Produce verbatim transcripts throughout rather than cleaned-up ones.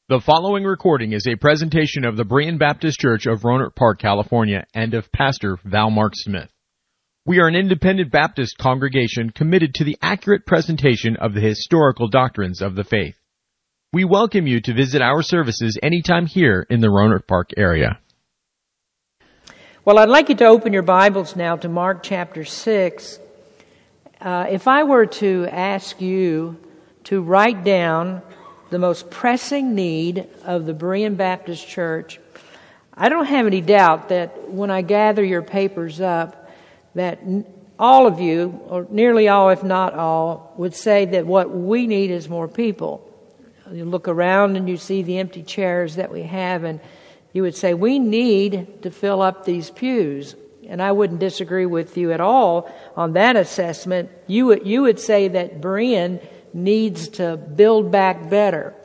The following recording is a presentation of the Berean Baptist Church of Rohnert Park, California, and of Pastor Val Mark Smith. We are an independent Baptist congregation committed to the accurate presentation of the historical doctrines of the faith. We welcome you to visit our services anytime here in the Rohnert Park area. Well, I'd like you to open your Bibles now to Mark chapter six. Uh, if I were to ask you to write down the most pressing need of the Berean Baptist Church, I don't have any doubt that when I gather your papers up, that all of you, or nearly all, if not all, would say that what we need is more people. You look around and you see the empty chairs that we have, and you would say, we need to fill up these pews. And I wouldn't disagree with you at all on that assessment. You would, you would say that Berean needs to build back better.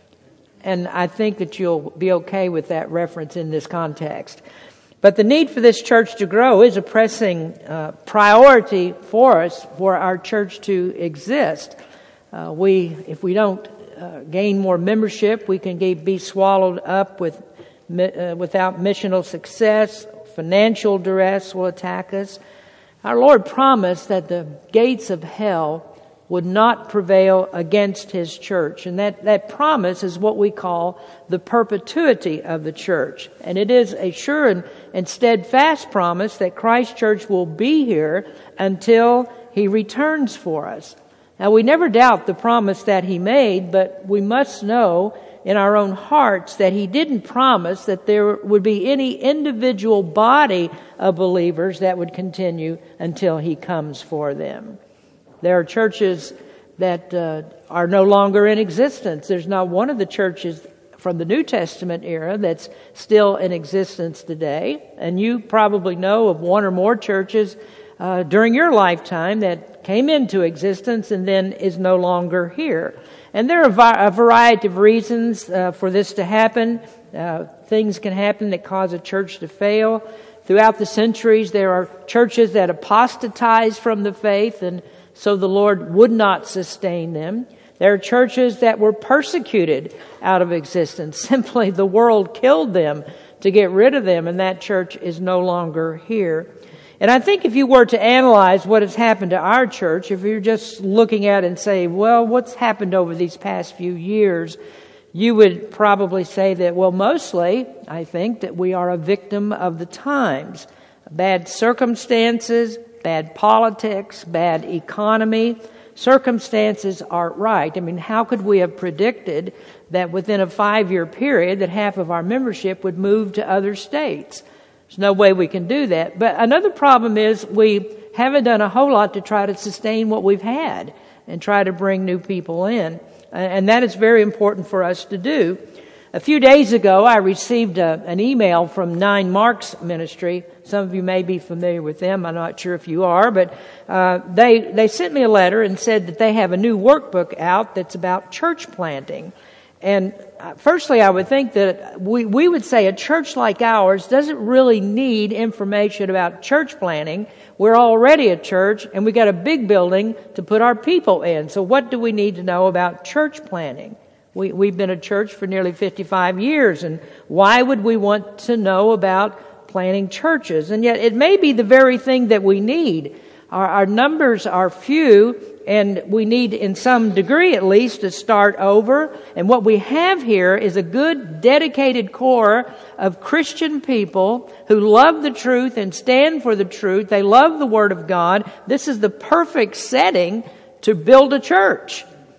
And I think that you'll be okay with that reference in this context. But the need for this church to grow is a pressing uh, priority for us, for our church to exist. Uh, we, if we don't uh, gain more membership, we can be swallowed up with uh, without missional success. Financial duress will attack us. Our Lord promised that the gates of hell would not prevail against His church. And that, that promise is what we call the perpetuity of the church. And it is a sure and, and steadfast promise that Christ's church will be here until He returns for us. Now, we never doubt the promise that He made, but we must know in our own hearts that He didn't promise that there would be any individual body of believers that would continue until He comes for them. There are churches that uh, are no longer in existence. There's not one of the churches from the New Testament era that's still in existence today. And you probably know of one or more churches uh, during your lifetime that came into existence and then is no longer here. And there are a variety of reasons uh, for this to happen. Uh, things can happen that cause a church to fail. Throughout the centuries, there are churches that apostatize from the faith, and so the Lord would not sustain them. There are churches that were persecuted out of existence. Simply the world killed them to get rid of them, and that church is no longer here. And I think if you were to analyze what has happened to our church, if you're just looking at it and say, well, what's happened over these past few years, you would probably say that, well, mostly, I think, that we are a victim of the times. Bad circumstances, bad politics, bad economy. Circumstances aren't right. I mean, how could we have predicted that within a five-year period that half of our membership would move to other states? There's no way we can do that. But another problem is we haven't done a whole lot to try to sustain what we've had and try to bring new people in. And that is very important for us to do. A few days ago, I received a, an email from Nine Marks Ministry. Some of you may be familiar with them. I'm not sure if you are, but uh, they they sent me a letter and said that they have a new workbook out that's about church planting. And uh, firstly, I would think that we, we would say a church like ours doesn't really need information about church planting. We're already a church, and we got a big building to put our people in. So what do we need to know about church planting? We, we've been a church for nearly fifty-five years, and why would we want to know about planting churches? And yet it may be the very thing that we need. Our, our numbers are few, and we need, in some degree at least, to start over. And what we have here is a good, dedicated core of Christian people who love the truth and stand for the truth. They love the Word of God. This is the perfect setting to build a church.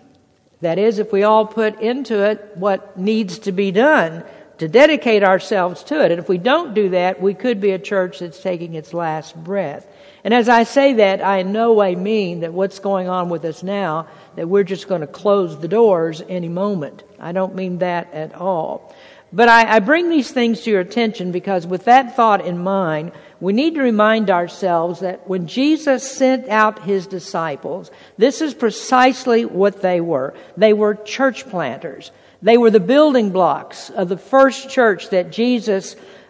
That is, if we all put into it what needs to be done to dedicate ourselves to it. And if we don't do that, we could be a church that's taking its last breath. And as I say that, I in no way mean that what's going on with us now, that we're just going to close the doors any moment. I don't mean that at all. But I, I bring these things to your attention because with that thought in mind, we need to remind ourselves that when Jesus sent out His disciples, this is precisely what they were. They were church planters. They were the building blocks of the first church that Jesus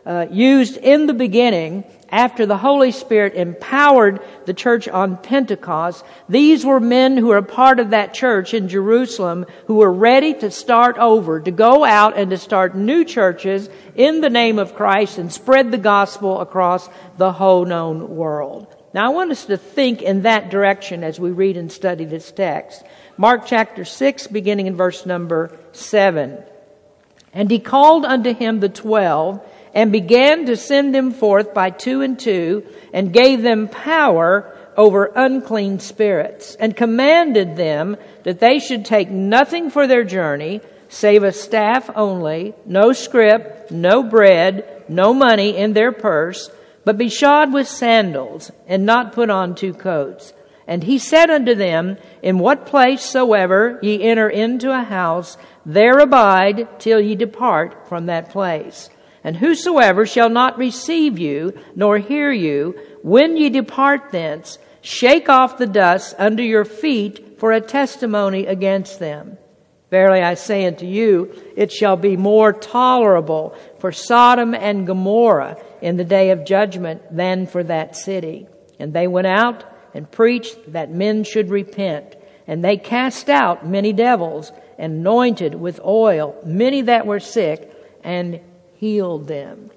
uh, used in the beginning after the Holy Spirit empowered the church on Pentecost. These were men who were a part of that church in Jerusalem who were ready to start over, to go out and to start new churches in the name of Christ and spread the gospel across the whole known world. Now I want us to think in that direction as we read and study this text. Mark chapter six, beginning in verse number seven. And he called unto him the twelve, and began to send them forth by two and two, and gave them power over unclean spirits, and commanded them that they should take nothing for their journey, save a staff only, no scrip, no bread, no money in their purse, but be shod with sandals, and not put on two coats. And he said unto them, In what place soever ye enter into a house, there abide till ye depart from that place. And whosoever shall not receive you, nor hear you, when ye depart thence, shake off the dust under your feet for a testimony against them. Verily I say unto you, it shall be more tolerable for Sodom and Gomorrah in the day of judgment than for that city. And they went out and preached that men should repent. And they cast out many devils, and anointed with oil many that were sick, and healed them.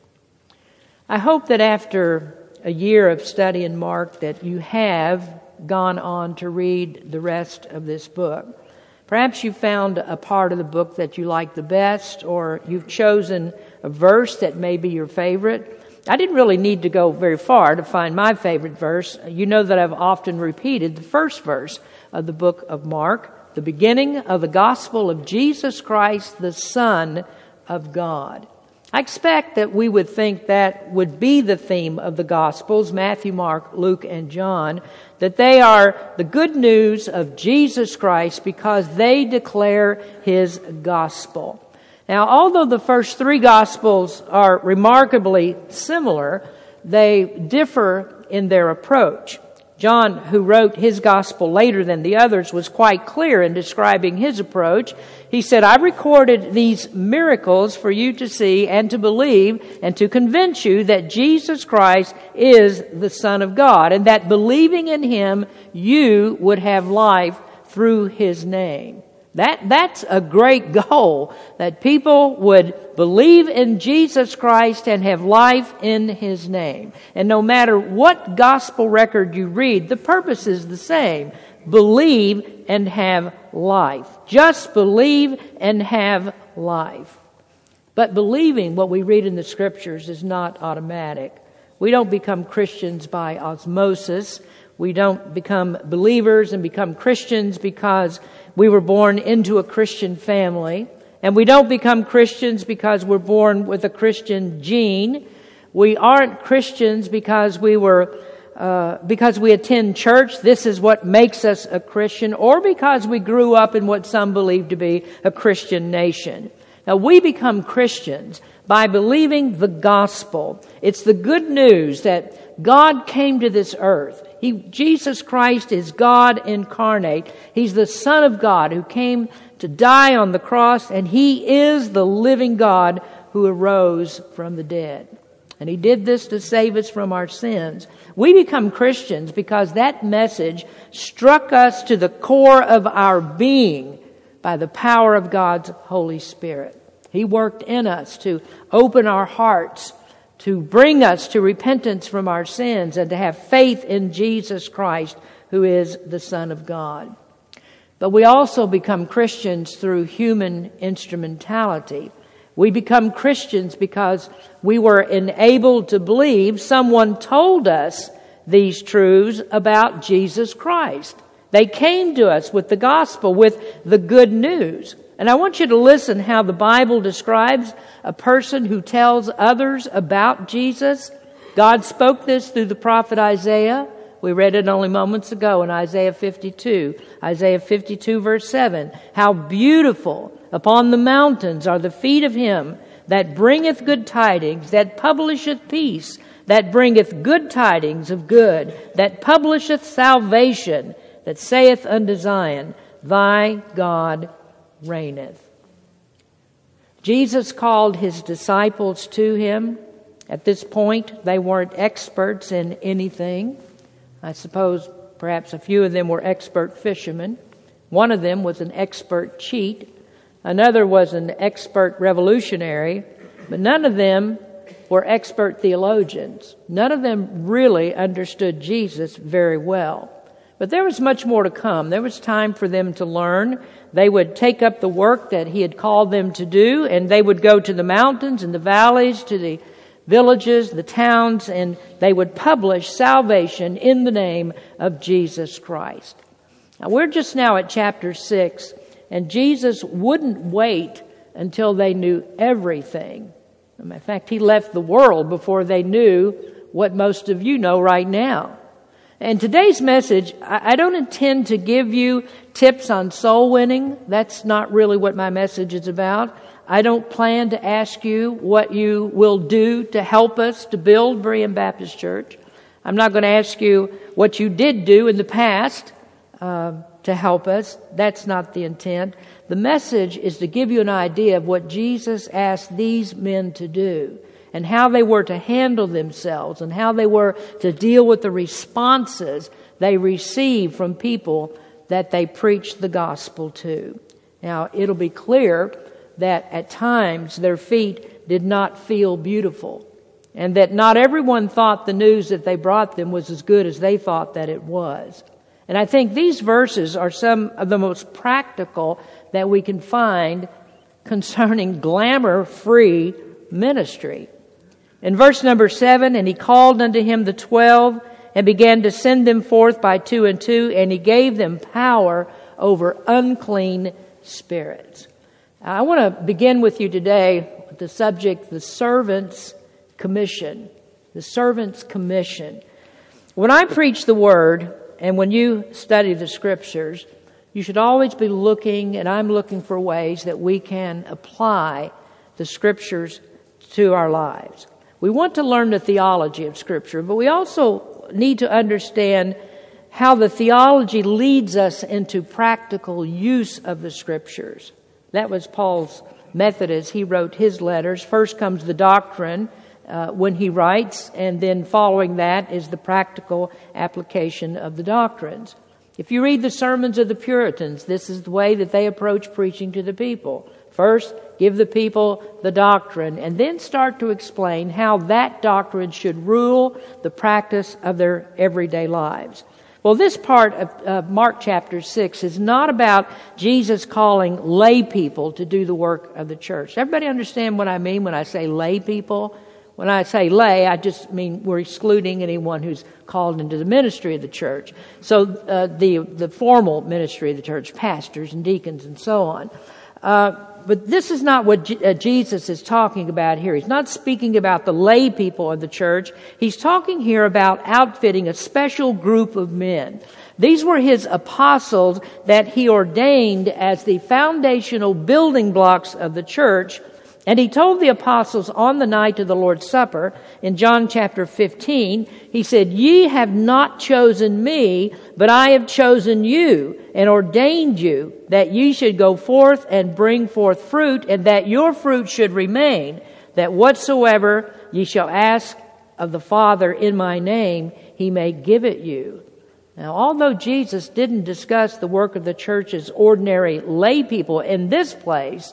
I hope that after a year of study in Mark that you have gone on to read the rest of this book. Perhaps you found a part of the book that you like the best, or you've chosen a verse that may be your favorite. I didn't really need to go very far to find my favorite verse. You know that I've often repeated the first verse of the book of Mark, the beginning of the gospel of Jesus Christ, the Son of God. I expect that we would think that would be the theme of the Gospels, Matthew, Mark, Luke, and John, that they are the good news of Jesus Christ because they declare His gospel. Now, although the first three Gospels are remarkably similar, they differ in their approach. John, who wrote his gospel later than the others, was quite clear in describing his approach. He said, I recorded these miracles for you to see and to believe and to convince you that Jesus Christ is the Son of God, and that believing in Him, you would have life through His name. That, that's a great goal, that people would believe in Jesus Christ and have life in His name. And no matter what gospel record you read, the purpose is the same. Believe and have life. Just believe and have life. But believing what we read in the Scriptures is not automatic. We don't become Christians by osmosis. We don't become believers and become Christians because we were born into a Christian family. And we don't become Christians because we're born with a Christian gene. We aren't Christians because we were, uh, because we attend church. This is what makes us a Christian, or because we grew up in what some believe to be a Christian nation. Now, we become Christians by believing the gospel. It's the good news that God came to this earth. He, Jesus Christ is God incarnate. He's the Son of God who came to die on the cross, and He is the living God who arose from the dead. And He did this to save us from our sins. We become Christians because that message struck us to the core of our being by the power of God's Holy Spirit. He worked in us to open our hearts, to bring us to repentance from our sins, and to have faith in Jesus Christ, who is the Son of God. But we also become Christians through human instrumentality. We become Christians because we were enabled to believe someone told us these truths about Jesus Christ. They came to us with the gospel, with the good news. And I want you to listen how the Bible describes a person who tells others about Jesus. God spoke this through the prophet Isaiah. We read it only moments ago in Isaiah fifty-two. Isaiah fifty-two verse seven. How beautiful upon the mountains are the feet of him that bringeth good tidings, that publisheth peace, that bringeth good tidings of good, that publisheth salvation, that saith unto Zion, Thy God reigneth. Jesus called His disciples to Him. At this point, they weren't experts in anything. I suppose perhaps a few of them were expert fishermen. One of them was an expert cheat. Another was an expert revolutionary. But none of them were expert theologians. None of them really understood Jesus very well. But there was much more to come. There was time for them to learn. They would take up the work that he had called them to do, and they would go to the mountains and the valleys, to the villages, the towns, and they would publish salvation in the name of Jesus Christ. Now, we're just now at chapter six, and Jesus wouldn't wait until they knew everything. In fact, he left the world before they knew what most of you know right now. And today's message, I don't intend to give you tips on soul winning. That's not really what my message is about. I don't plan to ask you what you will do to help us to build Berean Baptist Church. I'm not going to ask you what you did do in the past uh, to help us. That's not the intent. The message is to give you an idea of what Jesus asked these men to do, and how they were to handle themselves, and how they were to deal with the responses they received from people that they preached the gospel to. Now, it'll be clear that at times their feet did not feel beautiful, and that not everyone thought the news that they brought them was as good as they thought that it was. And I think these verses are some of the most practical that we can find concerning glamour-free ministry. In verse number seven, and he called unto him the twelve, and began to send them forth by two and two, and he gave them power over unclean spirits. I want to begin with you today with the subject, the servant's commission. The servant's commission. When I preach the word, and when you study the scriptures, you should always be looking, and I'm looking for ways that we can apply the scriptures to our lives. We want to learn the theology of Scripture, but we also need to understand how the theology leads us into practical use of the Scriptures. That was Paul's method as he wrote his letters. First comes the doctrine uh, when he writes, and then following that is the practical application of the doctrines. If you read the sermons of the Puritans, this is the way that they approach preaching to the people. First, give the people the doctrine, and then start to explain how that doctrine should rule the practice of their everyday lives. Well, this part of uh, Mark chapter six is not about Jesus calling lay people to do the work of the church. Everybody understand what I mean when I say lay people? When I say lay, I just mean we're excluding anyone who's called into the ministry of the church. So uh, the the formal ministry of the church, pastors and deacons and so on. Uh, But this is not what J- uh, Jesus is talking about here. He's not speaking about the lay people of the church. He's talking here about outfitting a special group of men. These were his apostles that he ordained as the foundational building blocks of the church. And he told the apostles on the night of the Lord's Supper, in John chapter fifteen, he said, "Ye have not chosen me, but I have chosen you and ordained you that ye should go forth and bring forth fruit, and that your fruit should remain, that whatsoever ye shall ask of the Father in my name, he may give it you." Now, although Jesus didn't discuss the work of the church as ordinary lay people in this place,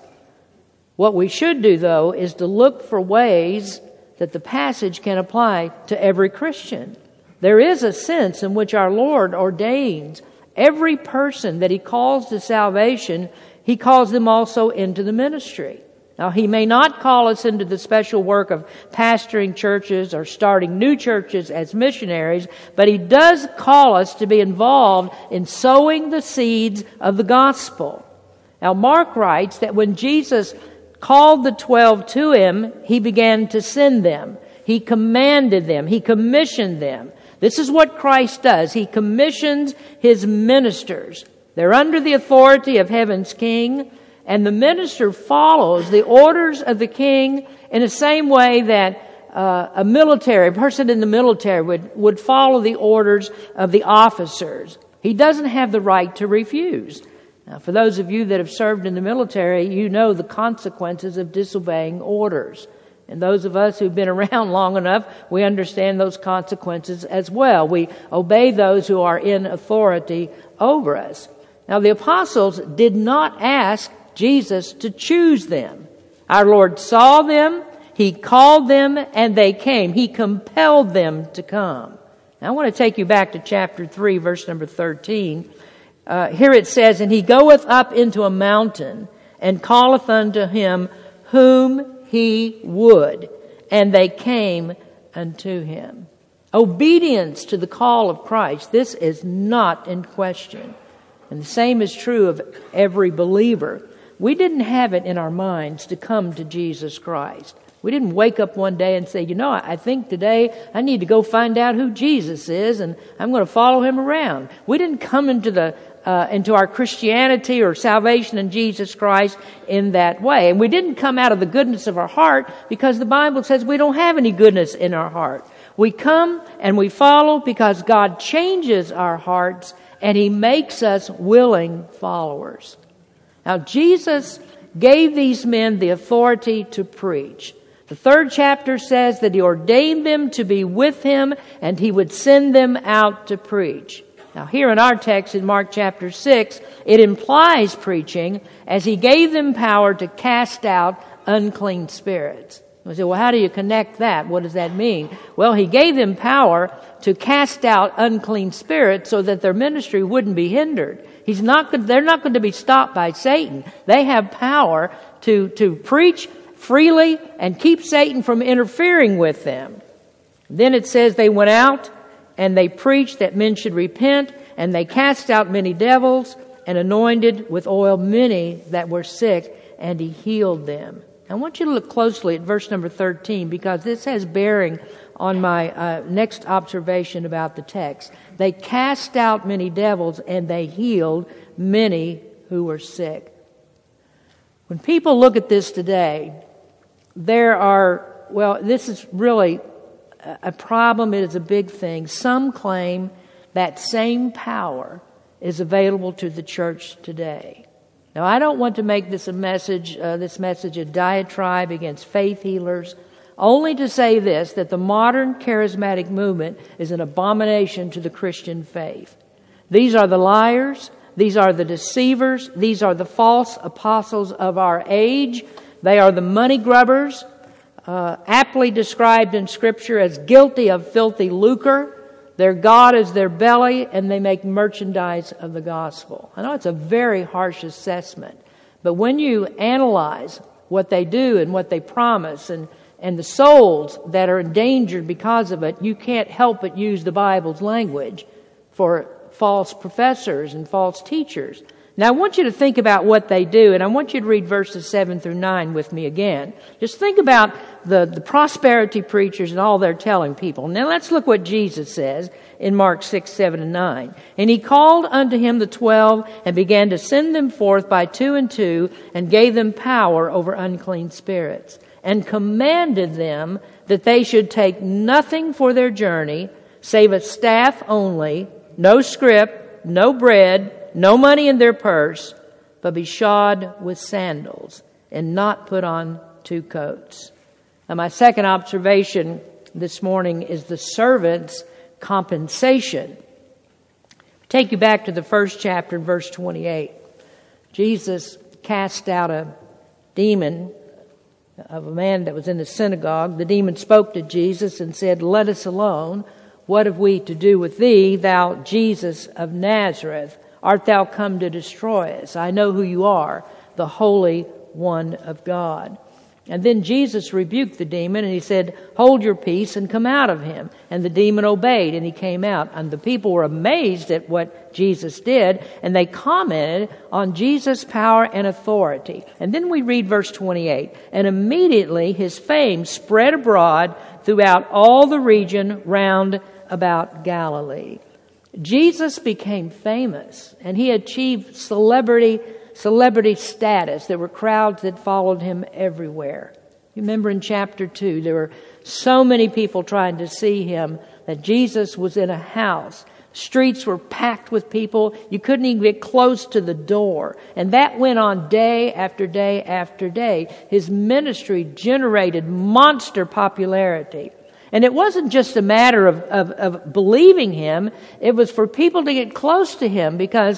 what we should do, though, is to look for ways that the passage can apply to every Christian. There is a sense in which our Lord ordains every person that he calls to salvation, he calls them also into the ministry. Now, he may not call us into the special work of pastoring churches or starting new churches as missionaries, but he does call us to be involved in sowing the seeds of the gospel. Now, Mark writes that when Jesus called the twelve to him, he began to send them. He commanded them. He commissioned them. This is what Christ does. He commissions his ministers. They're under the authority of heaven's king, and the minister follows the orders of the king in the same way that uh, a military, a person in the military would, would follow the orders of the officers. He doesn't have the right to refuse. Now, for those of you that have served in the military, you know the consequences of disobeying orders. And those of us who've been around long enough, we understand those consequences as well. We obey those who are in authority over us. Now, the apostles did not ask Jesus to choose them. Our Lord saw them, He called them, and they came. He compelled them to come. Now, I want to take you back to chapter three, verse number thirteen. Uh, here it says, "And he goeth up into a mountain, and calleth unto him whom he would. And they came unto him." Obedience to the call of Christ, this is not in question. And the same is true of every believer. We didn't have it in our minds to come to Jesus Christ. We didn't wake up one day and say, you know, I think today I need to go find out who Jesus is and I'm going to follow him around. We didn't come into the uh, into our Christianity or salvation in Jesus Christ in that way. And we didn't come out of the goodness of our heart, because the Bible says we don't have any goodness in our heart. We come and we follow because God changes our hearts and He makes us willing followers. Now, Jesus gave these men the authority to preach. The third chapter says that He ordained them to be with Him and He would send them out to preach. Now, here in our text in Mark chapter six, it implies preaching, as He gave them power to cast out unclean spirits. We say, well, how do you connect that? What does that mean? Well, He gave them power to cast out unclean spirits so that their ministry wouldn't be hindered. He's not. They're not going to be stopped by Satan. They have power to, to preach freely and keep Satan from interfering with them. Then it says they went out and they preached that men should repent, and they cast out many devils and anointed with oil many that were sick, and He healed them. I want you to look closely at verse number thirteen, because this has bearing on my uh, next observation about the text. They cast out many devils and they healed many who were sick. When people look at this today, there are, well, this is really a problem. It is a big thing. Some claim that same power is available to the church today. Now, I don't want to make this a message, uh, this message a diatribe against faith healers, only to say this, that the modern charismatic movement is an abomination to the Christian faith. These are the liars, these are the deceivers, these are the false apostles of our age, they are the money grubbers, uh, aptly described in Scripture as guilty of filthy lucre. Their God is their belly, and they make merchandise of the gospel. I know it's a very harsh assessment, but when you analyze what they do and what they promise and, and the souls that are endangered because of it, you can't help but use the Bible's language for false professors and false teachers. Now, I want you to think about what they do, and I want you to read verses seven through nine with me again. Just think about the, the prosperity preachers and all they're telling people. Now, let's look what Jesus says in Mark six, seven, and nine. "And He called unto Him the twelve, and began to send them forth by two and two, and gave them power over unclean spirits, and commanded them that they should take nothing for their journey, save a staff only, no scrip, no bread, no money in their purse, but be shod with sandals, and not put on two coats." Now, my second observation this morning is the servant's compensation. Take you back to the first chapter, verse twenty-eight. Jesus cast out a demon of a man that was in the synagogue. The demon spoke to Jesus and said, "Let us alone. What have we to do with thee, thou Jesus of Nazareth? Art thou come to destroy us? I know who you are, the Holy One of God." And then Jesus rebuked the demon, and He said, "Hold your peace and come out of him." And the demon obeyed, and he came out. And the people were amazed at what Jesus did, and they commented on Jesus' power and authority. And then we read verse twenty-eight. "And immediately His fame spread abroad throughout all the region round about Galilee." Jesus became famous, and He achieved celebrity celebrity status. There were crowds that followed Him everywhere. You remember in chapter two, there were so many people trying to see Him that Jesus was in a house Streets were packed with people. You couldn't even get close to the door. And that went on day after day after day. His ministry generated monster popularity. And it wasn't just a matter of, of, of believing him. It was for people to get close to him because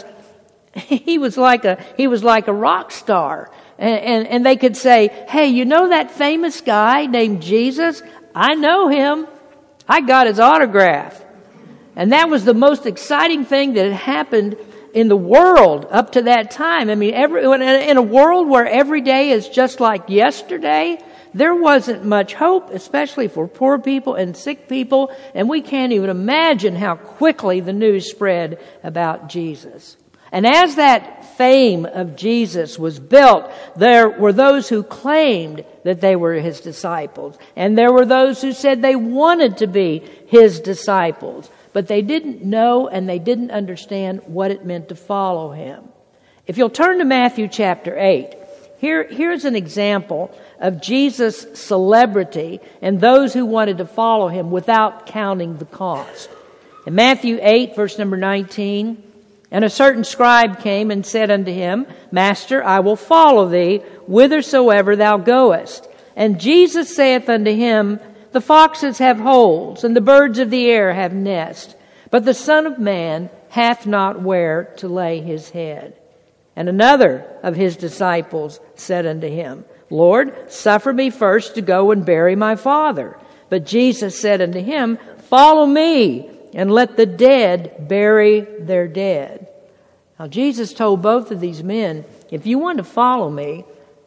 he was like a, he was like a rock star. And, and, and they could say, hey, you know that famous guy named Jesus? I know him. I got his autograph. And that was the most exciting thing that had happened in the world up to that time. I mean, every, in a world where every day is just like yesterday, there wasn't much hope, especially for poor people and sick people. And we can't even imagine how quickly the news spread about Jesus. And as that fame of Jesus was built, there were those who claimed that they were his disciples. And there were those who said they wanted to be his disciples. But they didn't know and they didn't understand what it meant to follow him. If you'll turn to Matthew chapter eight, here, here's an example of Jesus' celebrity and those who wanted to follow him without counting the cost. In Matthew eight, verse number nineteen, and a certain scribe came and said unto him, Master, I will follow thee whithersoever thou goest. And Jesus saith unto him, the foxes have holes, and the birds of the air have nests, but the Son of Man hath not where to lay his head. And another of his disciples said unto him, Lord, suffer me first to go and bury my father. But Jesus said unto him, Follow me, and let the dead bury their dead. Now Jesus told both of these men, if you want to follow me,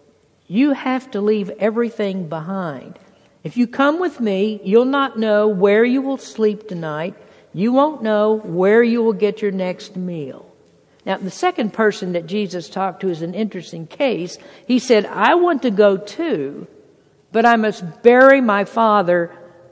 you have to leave everything behind. If you come with me, you'll not know where you will sleep tonight. You won't know where you will get your next meal. Now, the second person that Jesus talked to is an interesting case. He said, I want to go too, but I must bury my father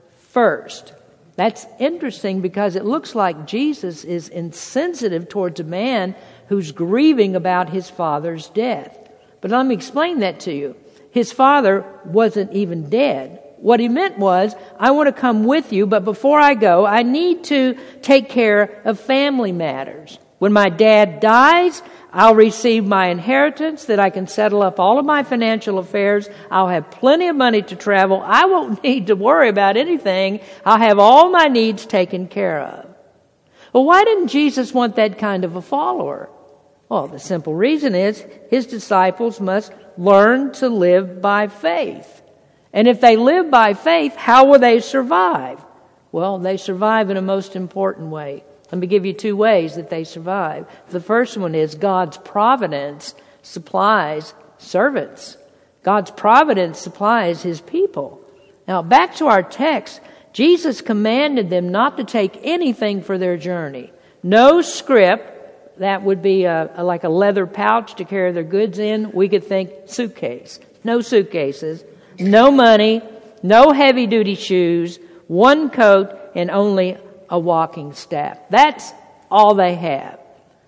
first. That's interesting because it looks like Jesus is insensitive towards a man who's grieving about his father's death. But let me explain that to you. His father wasn't even dead. What he meant was, I want to come with you, but before I go, I need to take care of family matters. When my dad dies, I'll receive my inheritance that I can settle up all of my financial affairs. I'll have plenty of money to travel. I won't need to worry about anything. I'll have all my needs taken care of. Well, why didn't Jesus want that kind of a follower? Well, the simple reason is his disciples must learn to live by faith. And if they live by faith, how will they survive? Well, they survive in a most important way. Let me give you two ways that they survive. The first one is God's providence supplies servants. God's providence supplies his people. Now, back to our text, Jesus commanded them not to take anything for their journey. No scrip, that would be a, a, like a leather pouch to carry their goods in. We could think suitcase. No suitcases. No money, no heavy-duty shoes, one coat, and only a walking staff. That's all they have.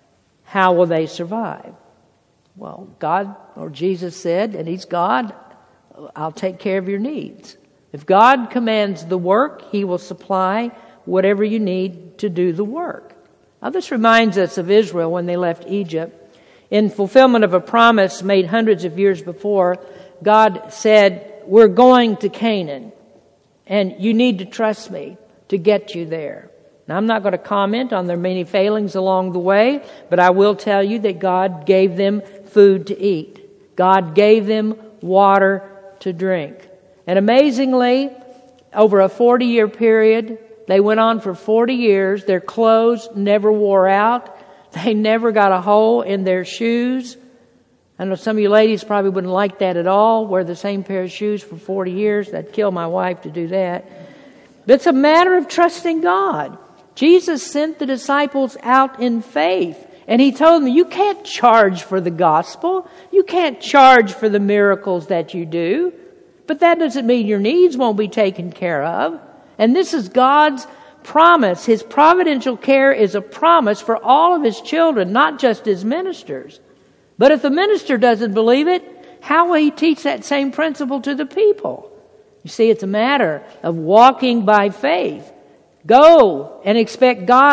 How will they survive? Well, God or Jesus said, and he's God, I'll take care of your needs. If God commands the work, he will supply whatever you need to do the work. Now, this reminds us of Israel when they left Egypt. In fulfillment of a promise made hundreds of years before, God said, we're going to Canaan, and you need to trust me to get you there. Now, I'm not going to comment on their many failings along the way, but I will tell you that God gave them food to eat. God gave them water to drink. And amazingly, over a forty-year period, they went on for forty years. Their clothes never wore out. They never got a hole in their shoes. I know some of you ladies probably wouldn't like that at all, wear the same pair of shoes for forty years. That'd kill my wife to do that. But it's a matter of trusting God. Jesus sent the disciples out in faith. And he told them, you can't charge for the gospel. You can't charge for the miracles that you do. But that doesn't mean your needs won't be taken care of. And this is God's promise. His providential care is a promise for all of his children, not just his ministers. But if the minister doesn't believe it, how will he teach that same principle to the people? You see, it's a matter of walking by faith. Go and expect God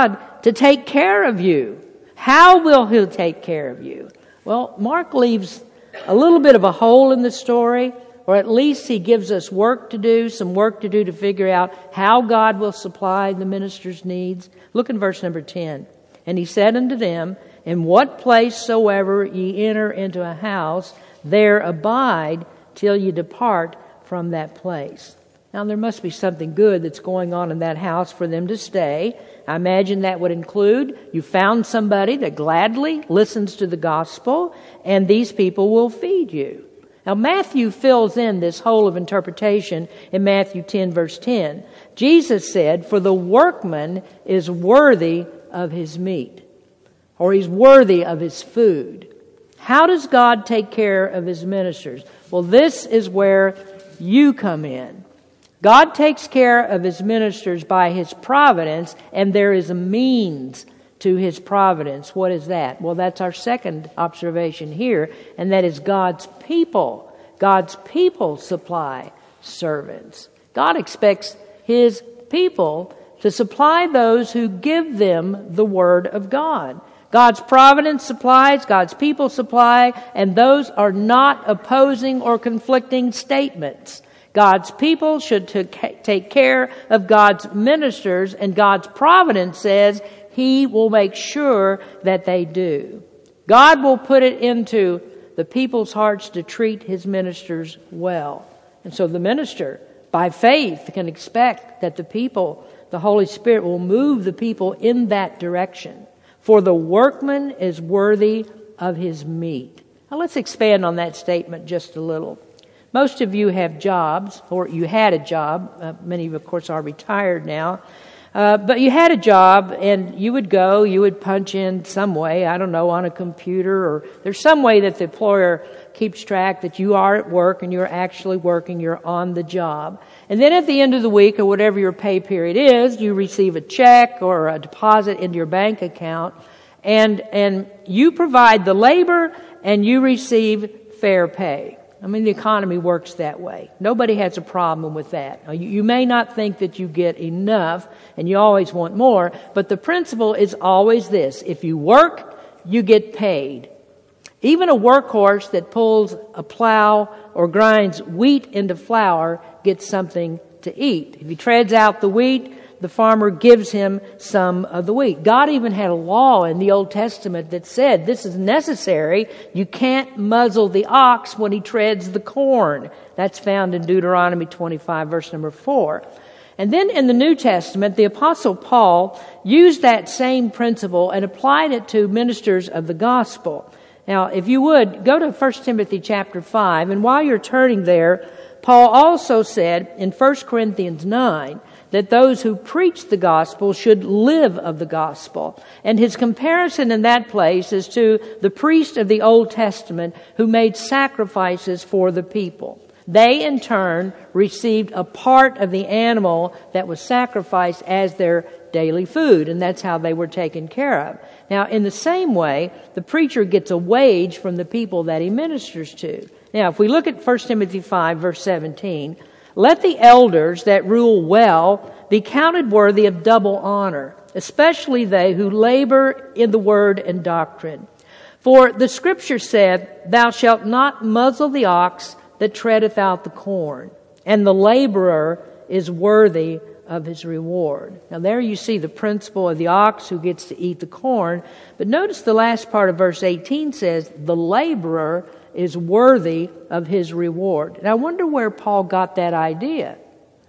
to take care of you. How will He take care of you? Well, Mark leaves a little bit of a hole in the story, or at least he gives us work to do, some work to do to figure out how God will supply the minister's needs. Look in verse number ten. And he said unto them, in what place soever ye enter into a house, there abide till ye depart from that place. Now there must be something good that's going on in that house for them to stay. I imagine that would include you found somebody that gladly listens to the gospel, and these people will feed you. Now Matthew fills in this whole of interpretation in Matthew ten verse ten. Jesus said, for the workman is worthy of his meat, or he's worthy of his food. How does God take care of His ministers? Well, this is where you come in. God takes care of His ministers by His providence, and there is a means to His providence. What is that? Well, that's our second observation here, and that is God's people. God's people supply servants. God expects His people to supply those who give them the Word of God. God's providence supplies, God's people supply, and those are not opposing or conflicting statements. God's people should to take care of God's ministers, and God's providence says He will make sure that they do. God will put it into the people's hearts to treat His ministers well. And so the minister, by faith, can expect that the people, the Holy Spirit, will move the people in that direction. For the workman is worthy of his meat. Now let's expand on that statement just a little. Most of you have jobs, or you had a job. Uh, many of you, of course, are retired now. Uh, but you had a job, and you would go, you would punch in some way, I don't know, on a computer, or there's some way that the employer keeps track that you are at work and you're actually working, you're on the job. And then at the end of the week, or whatever your pay period is, you receive a check or a deposit into your bank account, and and you provide the labor and you receive fair pay. I mean, the economy works that way. Nobody has a problem with that. Now, you, you may not think that you get enough, and you always want more, but the principle is always this. If you work, you get paid. Even a workhorse that pulls a plow or grinds wheat into flour gets something to eat. If he treads out the wheat, the farmer gives him some of the wheat. God even had a law in the Old Testament that said this is necessary. You can't muzzle the ox when he treads the corn. That's found in Deuteronomy twenty-five, verse number four. And then in the New Testament, the Apostle Paul used that same principle and applied it to ministers of the gospel. Now, if you would, go to First Timothy chapter five, and while you're turning there, Paul also said in First Corinthians nine that those who preach the gospel should live of the gospel. And his comparison in that place is to the priest of the Old Testament who made sacrifices for the people. They, in turn, received a part of the animal that was sacrificed as their daily food, and that's how they were taken care of. Now, in the same way, the preacher gets a wage from the people that he ministers to. Now, if we look at First Timothy five, verse seventeen, let the elders that rule well be counted worthy of double honor, especially they who labor in the word and doctrine. For the Scripture said, thou shalt not muzzle the ox that treadeth out the corn, and the laborer is worthy of his reward. Now there you see the principle of the ox who gets to eat the corn, but notice the last part of verse eighteen says, the laborer is worthy of his reward. And I wonder where Paul got that idea.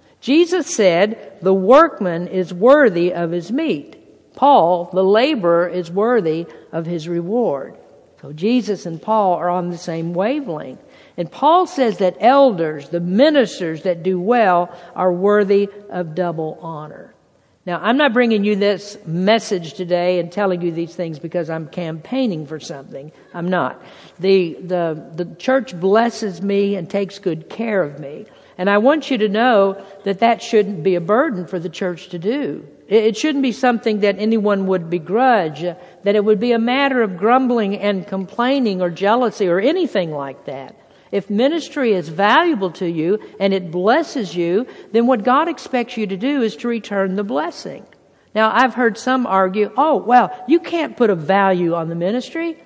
Jesus said, the workman is worthy of his meat. Paul, the laborer, is worthy of his reward. So Jesus and Paul are on the same wavelength. And Paul says that elders, the ministers that do well, are worthy of double honor. Now, I'm not bringing you this message today and telling you these things because I'm campaigning for something. I'm not. The, the, the church blesses me and takes good care of me. And I want you to know that that shouldn't be a burden for the church to do. It shouldn't be something that anyone would begrudge, that it would be a matter of grumbling and complaining or jealousy or anything like that. If ministry is valuable to you and it blesses you, then what God expects you to do is to return the blessing. Now, I've heard some argue, oh, well, you can't put a value on the ministry.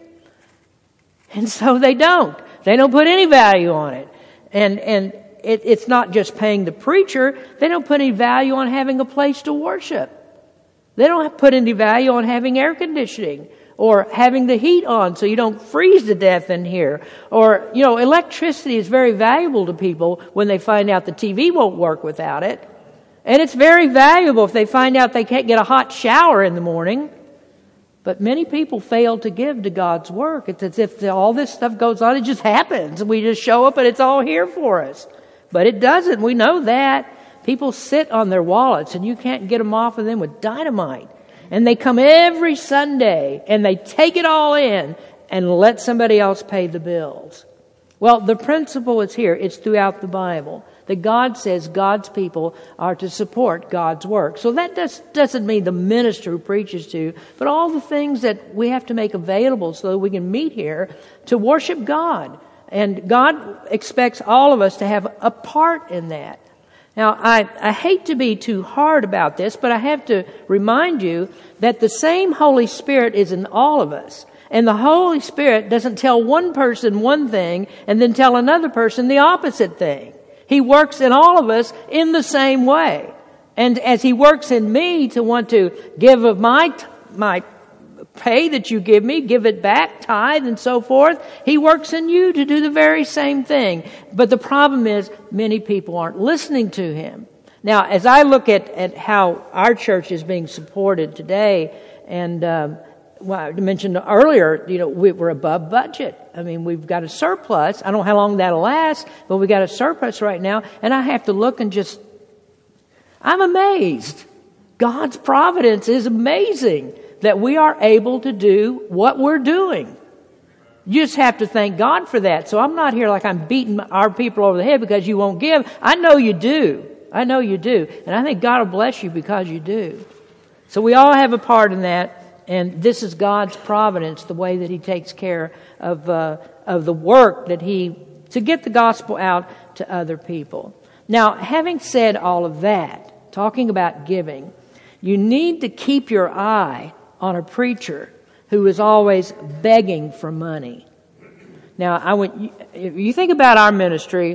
And so they don't. They don't put any value on it. And, and it, it's not just paying the preacher. They don't put any value on having a place to worship. They don't put any value on having air conditioning or having the heat on so you don't freeze to death in here. Or, you know, electricity is very valuable to people when they find out the T V won't work without it. And it's very valuable if they find out they can't get a hot shower in the morning. But many people fail to give to God's work. It's as if all this stuff goes on, it just happens. We just show up and it's all here for us. But it doesn't. We know that. People sit on their wallets and you can't get them off of them with dynamite. And they come every Sunday and they take it all in and let somebody else pay the bills. Well, the principle is here. It's throughout the Bible. That God says God's people are to support God's work. So that does, doesn't mean the minister who preaches to, but all the things that we have to make available so that we can meet here to worship God. And God expects all of us to have a part in that. Now, I, I hate to be too hard about this, but I have to remind you that the same Holy Spirit is in all of us. And the Holy Spirit doesn't tell one person one thing and then tell another person the opposite thing. He works in all of us in the same way. And as He works in me to want to give of my, my pay that you give me, give it back, tithe and so forth, He works in you to do the very same thing. But the problem is many people aren't listening to Him. Now, as I look at, at how our church is being supported today, and um, well, I mentioned earlier, you know, we, we're above budget. I mean, we've got a surplus. I don't know how long that'll last, but we got a surplus right now. And I have to look and just, I'm amazed. God's providence is amazing that we are able to do what we're doing. You just have to thank God for that. So I'm not here like I'm beating our people over the head because you won't give. I know you do. I know you do. And I think God will bless you because you do. So we all have a part in that. And this is God's providence, the way that He takes care of uh, of the work that He, to get the gospel out to other people. Now, having said all of that, talking about giving, you need to keep your eye on a preacher who is always begging for money. Now, I would, if you think about our ministry,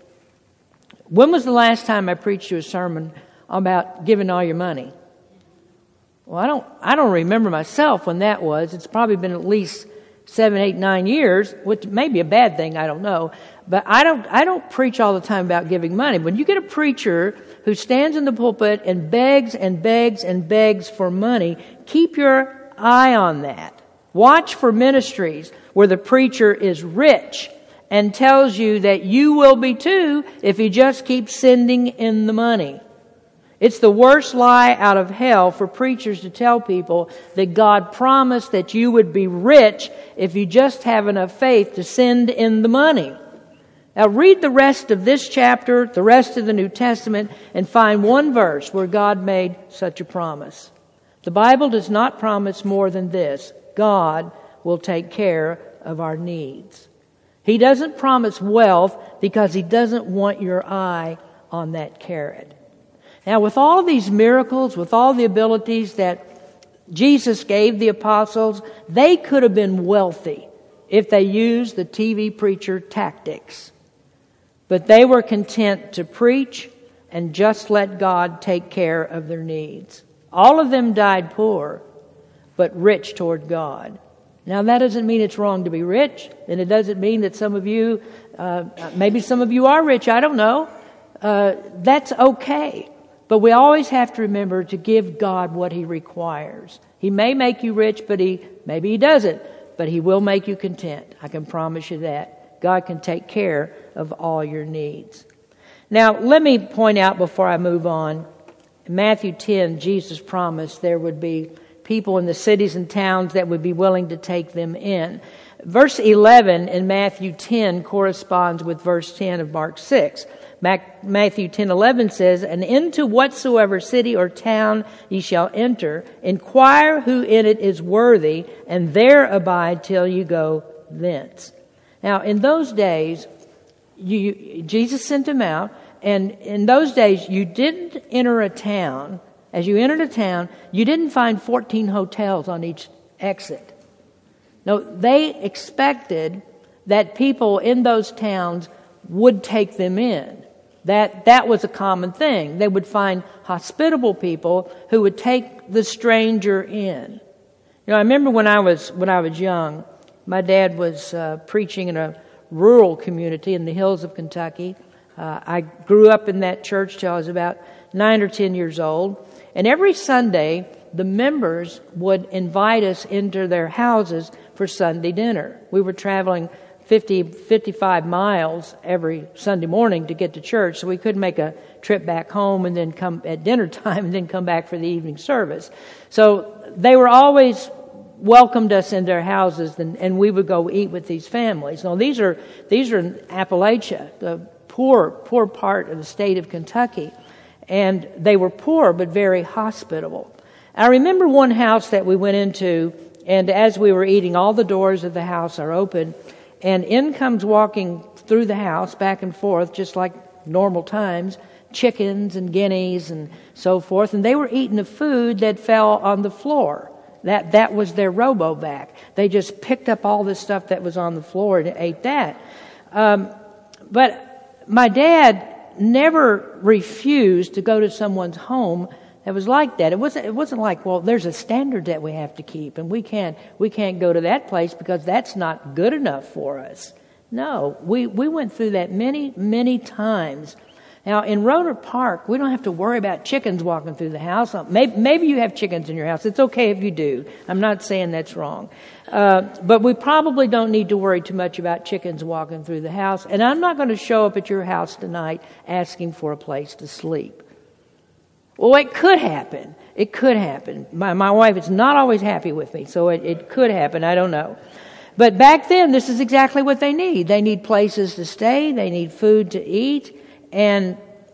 when was the last time I preached you a sermon about giving all your money? Well, I don't, I don't remember myself when that was. It's probably been at least seven, eight, nine years, which may be a bad thing. I don't know. But I don't, I don't preach all the time about giving money. When you get a preacher who stands in the pulpit and begs and begs and begs for money, keep your eye on that. Watch for ministries where the preacher is rich and tells you that you will be too if you just keep sending in the money. It's the worst lie out of hell for preachers to tell people that God promised that you would be rich if you just have enough faith to send in the money. Now read the rest of this chapter, the rest of the New Testament, and find one verse where God made such a promise. The Bible does not promise more than this: God will take care of our needs. He doesn't promise wealth because He doesn't want your eye on that carrot. Now, with all of these miracles, with all the abilities that Jesus gave the apostles, they could have been wealthy if they used the T V preacher tactics. But they were content to preach and just let God take care of their needs. All of them died poor, but rich toward God. Now, that doesn't mean it's wrong to be rich, and it doesn't mean that some of you, uh, maybe some of you are rich, I don't know. Uh, that's okay. But we always have to remember to give God what He requires. He may make you rich, but He maybe He doesn't. But He will make you content. I can promise you that. God can take care of all your needs. Now, let me point out before I move on. In Matthew ten, Jesus promised there would be people in the cities and towns that would be willing to take them in. Verse eleven in Matthew ten corresponds with verse ten of Mark six. Matthew ten eleven says, "And into whatsoever city or town ye shall enter, inquire who in it is worthy, and there abide till you go thence." Now, in those days, you, Jesus sent them out, and in those days, you didn't enter a town as you entered a town, you didn't find fourteen hotels on each exit. No, they expected that people in those towns would take them in. That that was a common thing. They would find hospitable people who would take the stranger in. You know, I remember when I was when I was young, my dad was uh, preaching in a rural community in the hills of Kentucky. Uh, I grew up in that church till I was about nine or ten years old. And every Sunday, the members would invite us into their houses for Sunday dinner. We were traveling fifty, fifty-five miles every Sunday morning to get to church, so we couldn't make a trip back home and then come at dinner time and then come back for the evening service. So they were always welcomed us into their houses, and, and we would go eat with these families. Now, these are these are in Appalachia, the poor, poor part of the state of Kentucky. And they were poor but very hospitable. I remember one house that we went into, and as we were eating, all the doors of the house are open, and in comes walking through the house back and forth, just like normal times, chickens and guineas and so forth, and they were eating the food that fell on the floor. That that was their RoboVac. They just picked up all this stuff that was on the floor and ate that. Um, but my dad never refused to go to someone's home that was like that. It wasn't. It wasn't like, well, there's a standard that we have to keep, and we can't. We can't go to that place because that's not good enough for us. No, we we went through that many many times. Now in Rohnert Park, we don't have to worry about chickens walking through the house. Maybe, maybe you have chickens in your house. It's okay if you do. I'm not saying that's wrong. Uh, but we probably don't need to worry too much about chickens walking through the house. And I'm not going to show up at your house tonight asking for a place to sleep. Well, it could happen. It could happen. My, my wife is not always happy with me, so it, it could happen. I don't know. But back then, this is exactly what they need. They need places to stay. They need food to eat. And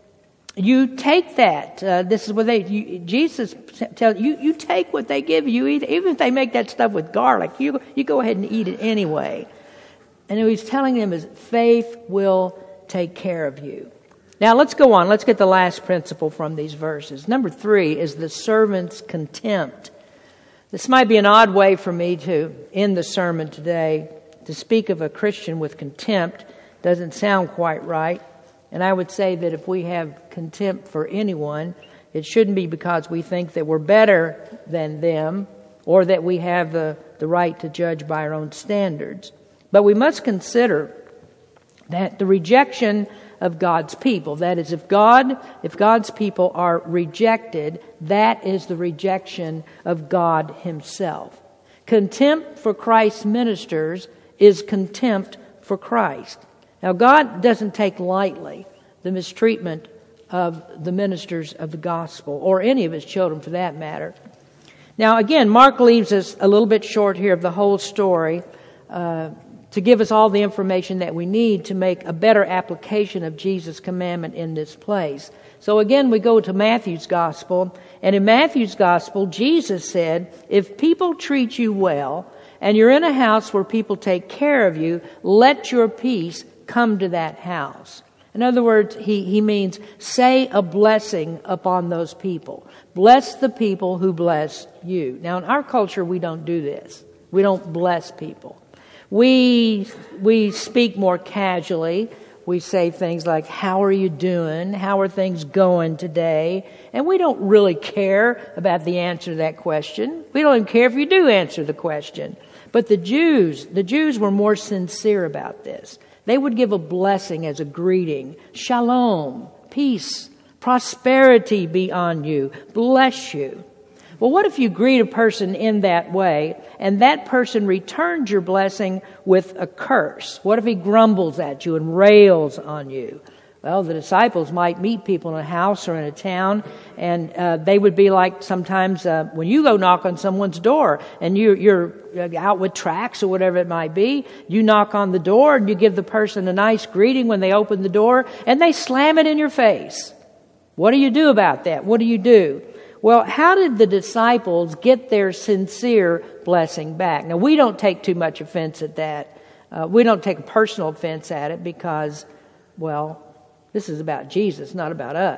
you take that. Uh, this is what they. You, Jesus tells you. You take what they give you. Eat, even if they make that stuff with garlic, you you go ahead and eat it anyway. And what he's telling them is, faith will take care of you. Now let's go on. Let's get the last principle from these verses. Number three is the servant's contempt. This might be an odd way for me to end the sermon today. To speak of a Christian with contempt doesn't sound quite right. And I would say that if we have contempt for anyone, it shouldn't be because we think that we're better than them or that we have the, the right to judge by our own standards. But we must consider that the rejection of God's people, that is, if God, if God's people are rejected, that is the rejection of God Himself. Contempt for Christ's ministers is contempt for Christ. Now, God doesn't take lightly the mistreatment of the ministers of the gospel, or any of His children for that matter. Now, again, Mark leaves us a little bit short here of the whole story uh, to give us all the information that we need to make a better application of Jesus' commandment in this place. So again, we go to Matthew's gospel, and in Matthew's gospel, Jesus said, if people treat you well, and you're in a house where people take care of you, let your peace come to that house. In other words, he, he means say a blessing upon those people. Bless the people who bless you. Now, in our culture, we don't do this. We don't bless people. We, we speak more casually. We say things like, how are you doing? How are things going today? And we don't really care about the answer to that question. We don't even care if you do answer the question. But the Jews, the Jews were more sincere about this. They would give a blessing as a greeting. Shalom, peace, prosperity be on you, bless you. Well, what if you greet a person in that way and that person returns your blessing with a curse? What if he grumbles at you and rails on you? Well, the disciples might meet people in a house or in a town, and uh, they would be like sometimes uh, when you go knock on someone's door and you, you're out with tracts or whatever it might be, you knock on the door and you give the person a nice greeting when they open the door, and they slam it in your face. What do you do about that? What do you do? Well, how did the disciples get their sincere blessing back? Now, we don't take too much offense at that. Uh, we don't take a personal offense at it because, well, this is about Jesus, not about us.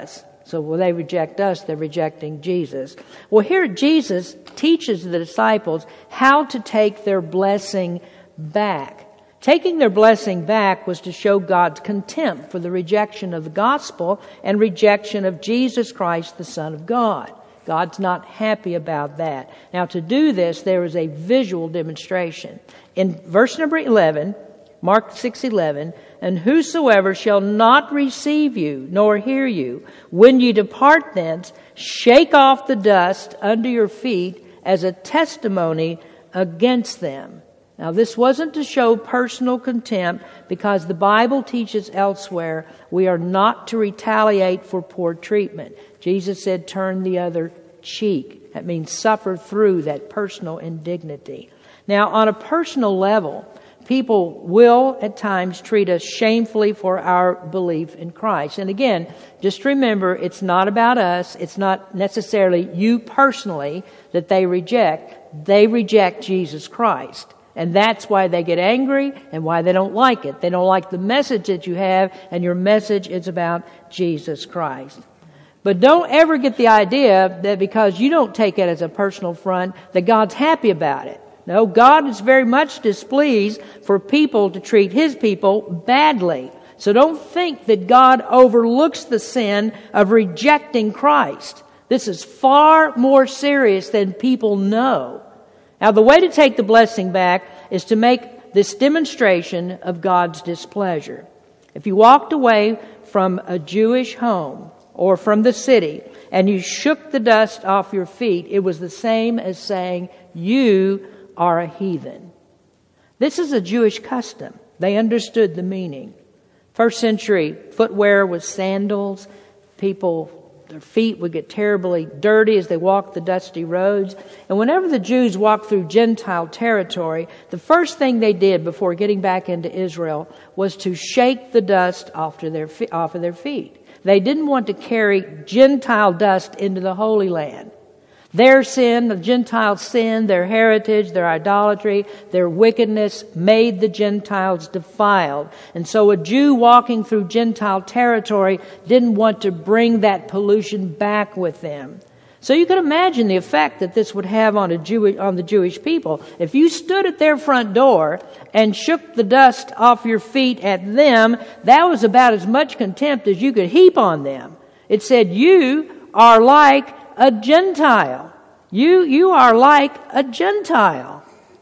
So when they reject us, they're rejecting Jesus. Well, here Jesus teaches the disciples how to take their blessing back. Taking their blessing back was to show God's contempt for the rejection of the gospel and rejection of Jesus Christ, the Son of God. God's not happy about that. Now, to do this, there is a visual demonstration. In verse number eleven, Mark six eleven, and whosoever shall not receive you, nor hear you, when ye depart thence, shake off the dust under your feet as a testimony against them. Now, this wasn't to show personal contempt, because the Bible teaches elsewhere we are not to retaliate for poor treatment. Jesus said, turn the other cheek. That means suffer through that personal indignity. Now, on a personal level, people will at times treat us shamefully for our belief in Christ. And again, just remember, it's not about us. It's not necessarily you personally that they reject. They reject Jesus Christ. And that's why they get angry and why they don't like it. They don't like the message that you have, and your message is about Jesus Christ. But don't ever get the idea that because you don't take it as a personal affront, that God's happy about it. No, God is very much displeased for people to treat His people badly. So don't think that God overlooks the sin of rejecting Christ. This is far more serious than people know. Now, the way to take the blessing back is to make this demonstration of God's displeasure. If you walked away from a Jewish home or from the city and you shook the dust off your feet, it was the same as saying, you are a heathen. This is a Jewish custom. They understood the meaning. First century footwear was sandals. People, their feet would get terribly dirty as they walked the dusty roads. And whenever the Jews walked through Gentile territory, the first thing they did before getting back into Israel was to shake the dust off, to their, off of their feet. They didn't want to carry Gentile dust into the Holy Land. Their sin, the Gentiles' sin, their heritage, their idolatry, their wickedness made the Gentiles defiled. And so a Jew walking through Gentile territory didn't want to bring that pollution back with them. So you can imagine the effect that this would have on a Jew, on the Jewish people. If you stood at their front door and shook the dust off your feet at them, that was about as much contempt as you could heap on them. It said, you are like a Gentile. You, you are like a Gentile.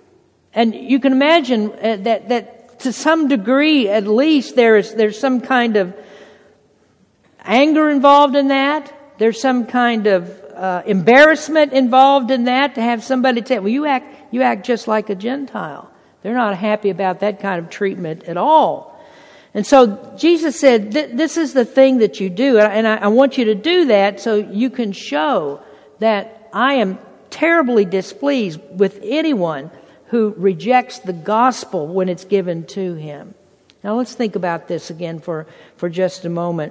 And you can imagine uh, that, that to some degree, at least, there is, there's some kind of anger involved in that. There's some kind of uh, embarrassment involved in that, to have somebody tell, well, you act, you act just like a Gentile. They're not happy about that kind of treatment at all. And so Jesus said, this is the thing that you do. And I, I want you to do that so you can show that I am terribly displeased with anyone who rejects the gospel when it's given to him. Now let's think about this again for, for just a moment.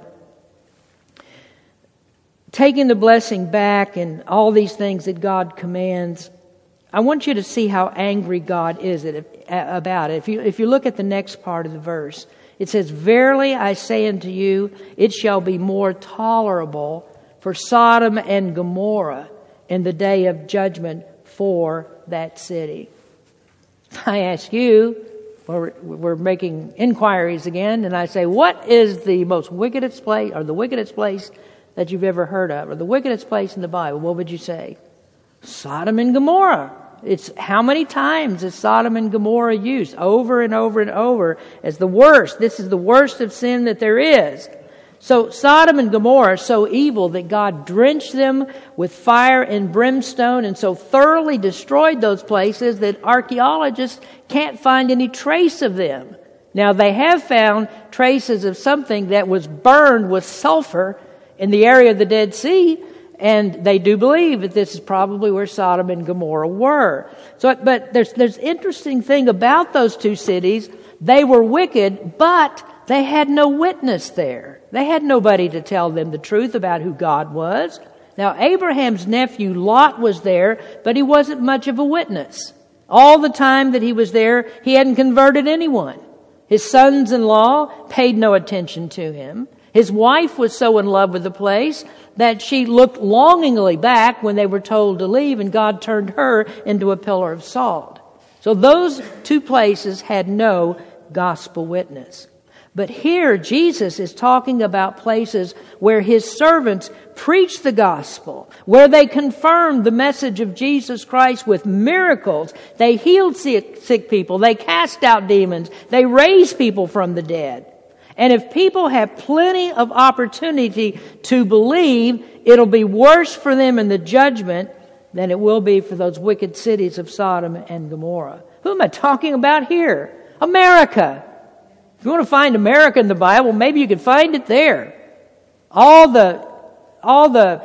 Taking the blessing back and all these things that God commands, I want you to see how angry God is about it. If you, if you look at the next part of the verse, it says, verily I say unto you, it shall be more tolerable for Sodom and Gomorrah in the day of judgment for that city. I ask you, we're, we're making inquiries again, and I say, what is the most wickedest place, or the wickedest place that you've ever heard of, or the wickedest place in the Bible? What would you say? Sodom and Gomorrah. It's how many times is Sodom and Gomorrah used? Over and over and over as the worst. This is the worst of sin that there is. So Sodom and Gomorrah are so evil that God drenched them with fire and brimstone and so thoroughly destroyed those places that archaeologists can't find any trace of them. Now they have found traces of something that was burned with sulfur in the area of the Dead Sea, and they do believe that this is probably where Sodom and Gomorrah were. So, but there's there's interesting thing about those two cities. They were wicked, but they had no witness there. They had nobody to tell them the truth about who God was. Now, Abraham's nephew Lot was there, but he wasn't much of a witness. All the time that he was there, he hadn't converted anyone. His sons-in-law paid no attention to him. His wife was so in love with the place that she looked longingly back when they were told to leave, and God turned her into a pillar of salt. So those two places had no gospel witness. But here Jesus is talking about places where His servants preached the gospel, where they confirmed the message of Jesus Christ with miracles. They healed sick, sick people. They cast out demons. They raised people from the dead. And if people have plenty of opportunity to believe, it'll be worse for them in the judgment than it will be for those wicked cities of Sodom and Gomorrah. Who am I talking about here? America. If you want to find America in the Bible, maybe you can find it there. All the, all the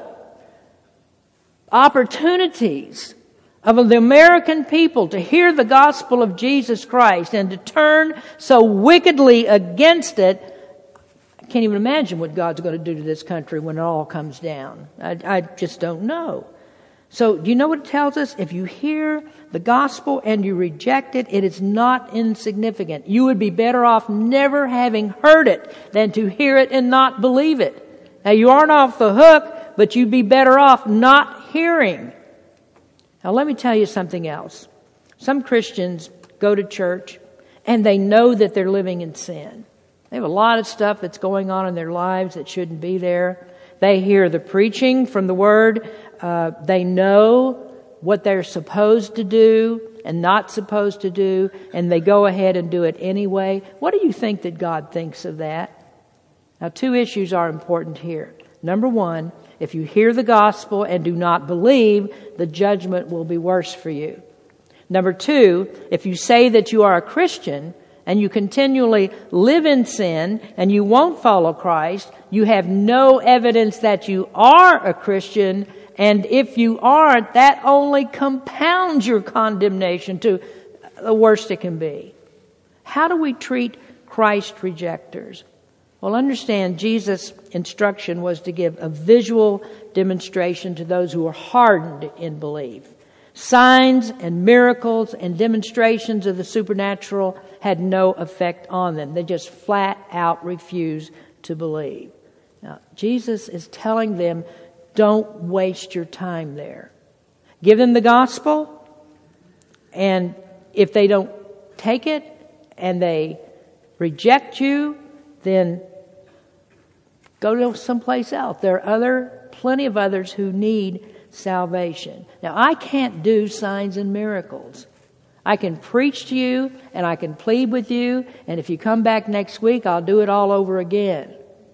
opportunities of the American people to hear the gospel of Jesus Christ and to turn so wickedly against it, I can't even imagine what God's going to do to this country when it all comes down. I, I just don't know. So do you know what it tells us? If you hear the gospel and you reject it, it is not insignificant. You would be better off never having heard it than to hear it and not believe it. Now you aren't off the hook, but you'd be better off not hearing. Now let me tell you something else. Some Christians go to church and they know that they're living in sin. They have a lot of stuff that's going on in their lives that shouldn't be there. They hear the preaching from the Word. Uh, they know what they're supposed to do and not supposed to do, and they go ahead and do it anyway. What do you think that God thinks of that? Now, two issues are important here. Number one, if you hear the gospel and do not believe, the judgment will be worse for you. Number two, if you say that you are a Christian and you continually live in sin and you won't follow Christ, you have no evidence that you are a Christian, and if you aren't, that only compounds your condemnation to the worst it can be. How do we treat Christ rejectors? Well, understand, Jesus' instruction was to give a visual demonstration to those who are hardened in belief. Signs and miracles and demonstrations of the supernatural had no effect on them. They just flat out refused to believe. Now, Jesus is telling them, don't waste your time there. Give them the gospel, and if they don't take it and they reject you, then go to someplace else. There are other, plenty of others who need salvation. Now, I can't do signs and miracles. I can preach to you and I can plead with you, and if you come back next week, I'll do it all over again.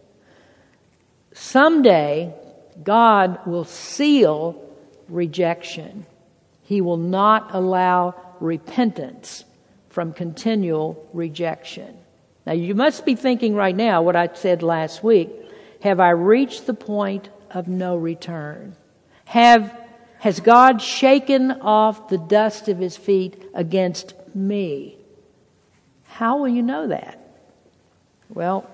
Someday, God will seal rejection. He will not allow repentance from continual rejection. Now, you must be thinking right now what I said last week. Have I reached the point of no return? Have, has God shaken off the dust of His feet against me? How will you know that? Well,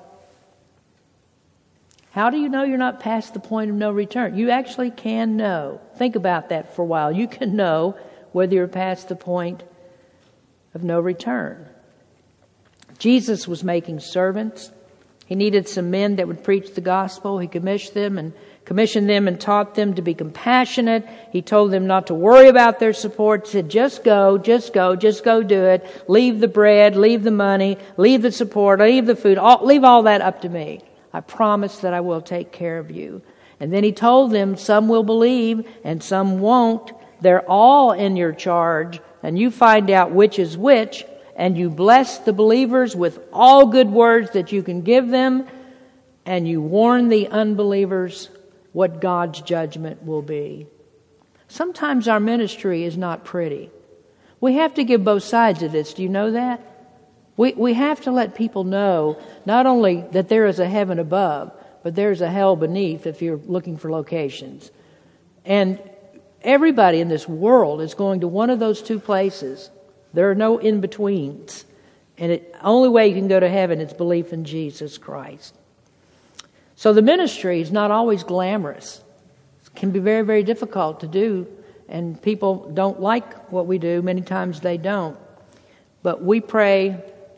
how do you know you're not past the point of no return? You actually can know. Think about that for a while. You can know whether you're past the point of no return. Jesus was making servants. He needed some men that would preach the gospel. He commissioned them and commissioned them and taught them to be compassionate. He told them not to worry about their support. He said, just go, just go, just go do it. Leave the bread, leave the money, leave the support, leave the food, all, leave all that up to me. I promise that I will take care of you. And then He told them, some will believe and some won't. They're all in your charge, and you find out which is which, and you bless the believers with all good words that you can give them, and you warn the unbelievers what God's judgment will be. Sometimes our ministry is not pretty. We have to give both sides of this. Do you know that? We we have to let people know not only that there is a heaven above, but there's a hell beneath if you're looking for locations. And everybody in this world is going to one of those two places. There are no in-betweens. And the only way you can go to heaven is belief in Jesus Christ. So the ministry is not always glamorous. It can be very, very difficult to do. And people don't like what we do. Many times they don't. But we pray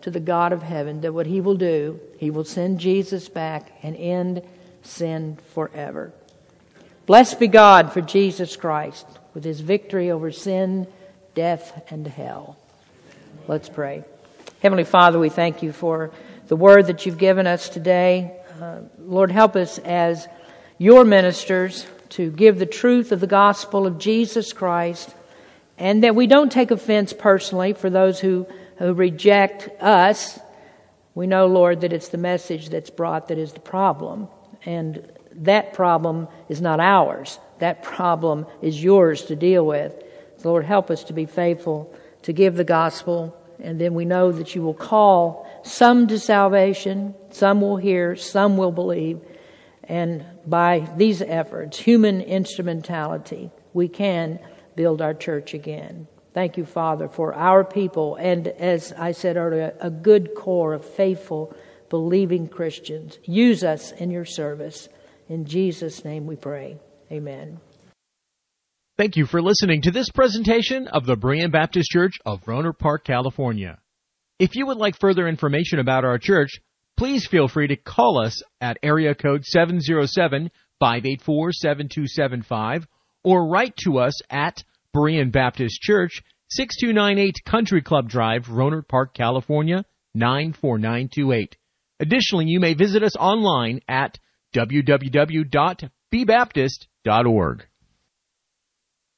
to the God of heaven that what He will do, He will send Jesus back and end sin forever. Blessed be God for Jesus Christ with His victory over sin, death, and hell. Let's pray. Heavenly Father, we thank You for the word that You've given us today. Uh, Lord, help us as Your ministers to give the truth of the gospel of Jesus Christ, and that we don't take offense personally for those who, who reject us. We know, Lord, that it's the message that's brought that is the problem, and that problem is not ours. That problem is Yours to deal with. So Lord, help us to be faithful to give the gospel, and then we know that You will call some to salvation, some will hear, some will believe, and by these efforts, human instrumentality, we can build our church again. Thank You, Father, for our people, and as I said earlier, a good core of faithful, believing Christians. Use us in Your service. In Jesus' name we pray. Amen. Thank you for listening to this presentation of the Berean Baptist Church of Rohnert Park, California. If you would like further information about our church, please feel free to call us at area code seven zero seven, five eight four, seven two seven five or write to us at Berean Baptist Church, six two nine eight Country Club Drive, Rohnert Park, California, nine four nine two eight. Additionally, you may visit us online at w w w dot b baptist dot org.